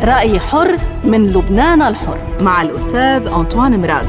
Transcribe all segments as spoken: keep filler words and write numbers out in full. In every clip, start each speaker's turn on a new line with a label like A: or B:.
A: رأي حر من لبنان الحر
B: مع الأستاذ أنطوان مراد.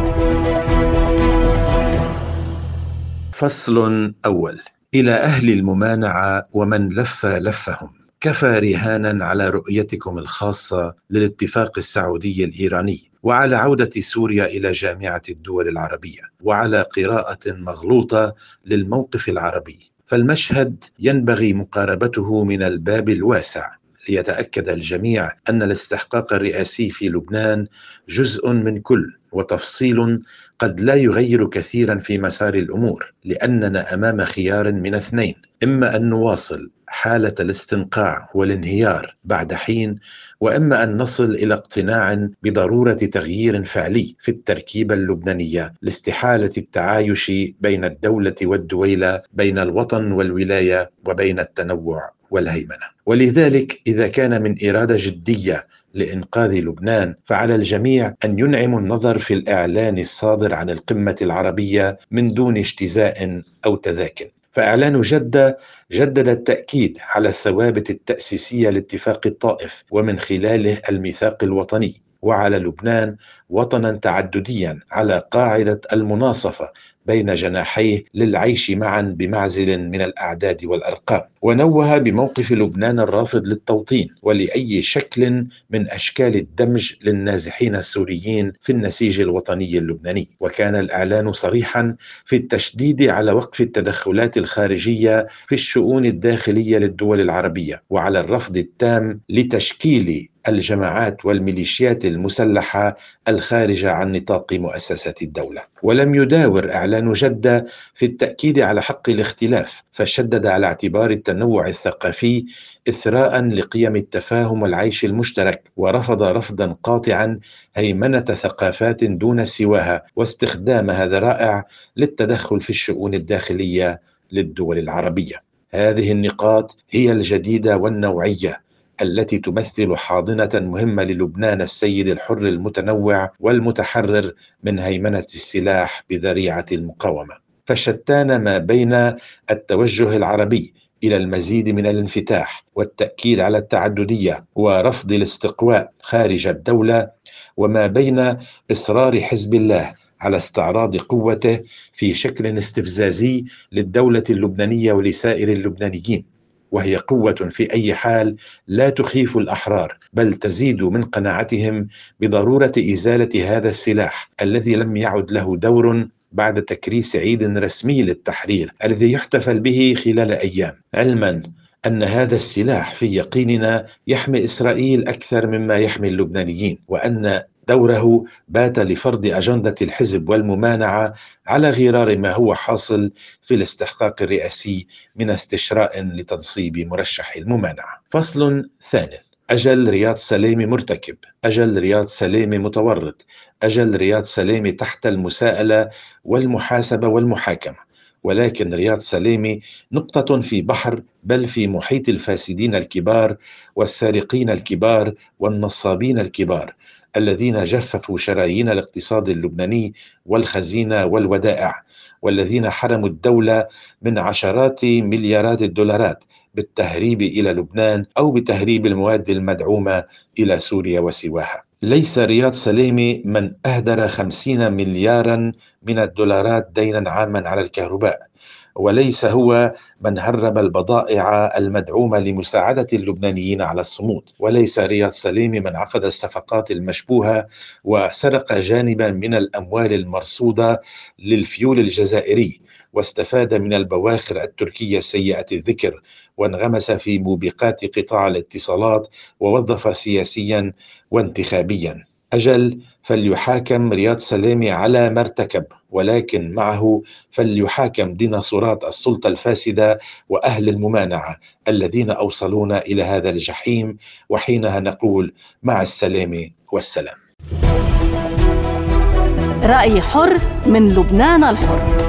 C: فصل أول. إلى أهل الممانعة ومن لف لفهم، كفى رهانا على رؤيتكم الخاصة للاتفاق السعودي الإيراني، وعلى عودة سوريا إلى جامعة الدول العربية، وعلى قراءة مغلوطة للموقف العربي. فالمشهد ينبغي مقاربته من الباب الواسع، ليتأكد الجميع أن الاستحقاق الرئاسي في لبنان جزء من كل، وتفصيل قد لا يغير كثيرا في مسار الأمور، لأننا أمام خيار من اثنين: إما أن نواصل حالة الاستنقاع والانهيار بعد حين، وإما أن نصل إلى اقتناع بضرورة تغيير فعلي في التركيبة اللبنانية لاستحالة التعايش بين الدولة والدويلة، بين الوطن والولاية، وبين التنوع والهيمنة. ولذلك إذا كان من إرادة جدية لإنقاذ لبنان، فعلى الجميع أن ينعم النظر في الإعلان الصادر عن القمة العربية من دون اجتزاء أو تذاكر. فإعلان جدة جدد التأكيد على الثوابت التأسيسية لاتفاق الطائف، ومن خلاله الميثاق الوطني، وعلى لبنان وطنا تعدديا على قاعدة المناصفة بين جناحيه للعيش معا بمعزل من الأعداد والأرقام. ونوه بموقف لبنان الرافض للتوطين ولأي شكل من أشكال الدمج للنازحين السوريين في النسيج الوطني اللبناني. وكان الإعلان صريحا في التشديد على وقف التدخلات الخارجية في الشؤون الداخلية للدول العربية، وعلى الرفض التام لتشكيل الجماعات والميليشيات المسلحة الخارجة عن نطاق مؤسسات الدولة. ولم يداور إعلان جدة في التأكيد على حق الاختلاف، فشدد على اعتبار التنوع الثقافي إثراء لقيم التفاهم والعيش المشترك، ورفض رفضا قاطعا هيمنة ثقافات دون سواها واستخدامها ذرائع للتدخل في الشؤون الداخلية للدول العربية. هذه النقاط هي الجديدة والنوعية التي تمثل حاضنة مهمة للبنان السيد الحر المتنوع والمتحرر من هيمنة السلاح بذريعة المقاومة. فشتان ما بين التوجه العربي إلى المزيد من الانفتاح والتأكيد على التعددية ورفض الاستقواء خارج الدولة، وما بين إصرار حزب الله على استعراض قوته في شكل استفزازي للدولة اللبنانية ولسائر اللبنانيين، وهي قوة في أي حال لا تخيف الأحرار، بل تزيد من قناعتهم بضرورة إزالة هذا السلاح الذي لم يعد له دور بعد تكريس عيد رسمي للتحرير الذي يحتفل به خلال أيام، علما أن هذا السلاح في يقيننا يحمي إسرائيل أكثر مما يحمي اللبنانيين، وأن دوره بات لفرض أجندة الحزب والممانعة على غرار ما هو حاصل في الاستحقاق الرئاسي من استشراء لتنصيب مرشح الممانعة. فصل ثاني. أجل رياض سليمي مرتكب، أجل رياض سليمي متورط، أجل رياض سليمي تحت المساءلة والمحاسبة والمحاكمة. ولكن رياض سليمي نقطة في بحر، بل في محيط الفاسدين الكبار والسارقين الكبار والنصابين الكبار الذين جففوا شرايين الاقتصاد اللبناني والخزينة والودائع، والذين حرموا الدولة من عشرات مليارات الدولارات بالتهريب إلى لبنان أو بتهريب المواد المدعومة إلى سوريا وسواها. ليس رياض سليمي من أهدر خمسين مليارا من الدولارات دينا عاما على الكهرباء، وليس هو من هرب البضائع المدعومة لمساعدة اللبنانيين على الصمود، وليس رياض سليمي من عقد الصفقات المشبوهة وسرق جانبا من الأموال المرصودة للفيول الجزائري واستفاد من البواخر التركية سيئة الذكر وانغمس في موبقات قطاع الاتصالات ووظف سياسيا وانتخابيا. أجل فليحاكم رياض سليمي على ما ارتكب، ولكن معه فليحاكم ديناصورات السلطة الفاسدة وأهل الممانعة الذين أوصلونا إلى هذا الجحيم، وحينها نقول مع السلامة والسلام.
A: رأي حر من لبنان الحر.